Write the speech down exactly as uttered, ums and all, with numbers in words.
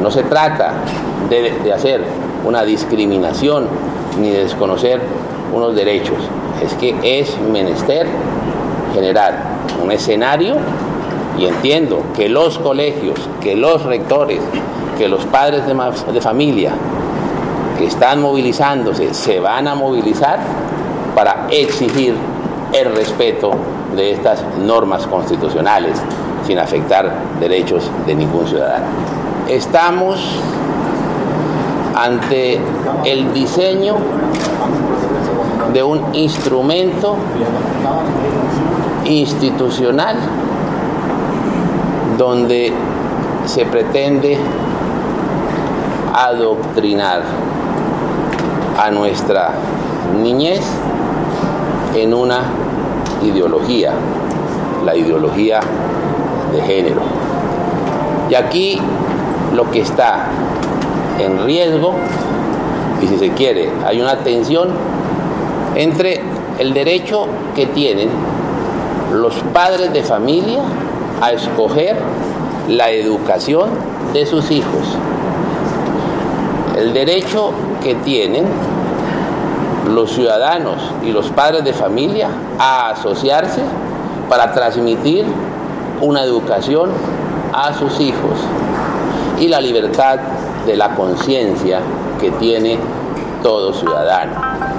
No se trata de, de hacer una discriminación ni de desconocer unos derechos. Es que es menester generar un escenario, y entiendo que los colegios, que los rectores, que los padres de, de familia que están movilizándose, se van a movilizar para exigir el respeto de estas normas constitucionales sin afectar derechos de ningún ciudadano. Estamos ante el diseño de un instrumento institucional donde se pretende adoctrinar a nuestra niñez en una ideología, la ideología de género. Y aquí lo que está en riesgo, y si se quiere, hay una tensión entre el derecho que tienen los padres de familia a escoger la educación de sus hijos, el derecho que tienen los ciudadanos y los padres de familia a asociarse para transmitir una educación a sus hijos, y la libertad de la conciencia que tiene todo ciudadano.